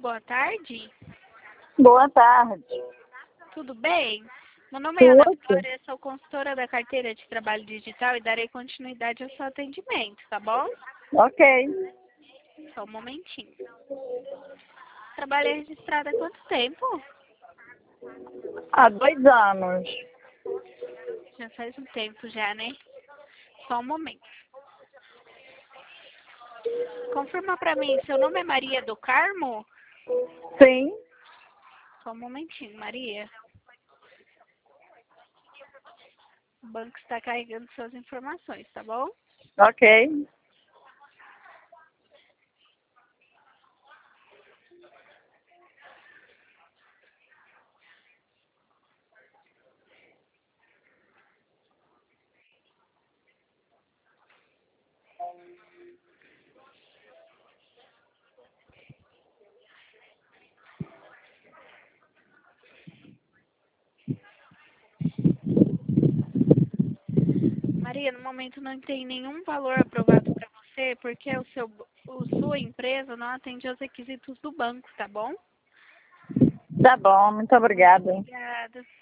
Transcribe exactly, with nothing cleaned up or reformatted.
boa tarde. Boa tarde. Tudo bem? Meu nome é Ana Tudo. Vitória, sou consultora da carteira de trabalho digital e darei continuidade ao seu atendimento, tá bom? Ok. Só um momentinho. Trabalhei registrada há quanto tempo? Há dois anos. Já faz um tempo já, né? Só um momento. Confirma pra mim, seu nome é Maria do Carmo? Sim. Só um momentinho, Maria. O banco está carregando suas informações, tá bom? Ok. Maria, no momento não tem nenhum valor aprovado para você, porque o seu, o sua empresa não atende aos requisitos do banco, tá bom? Tá bom, muito obrigada. Obrigada.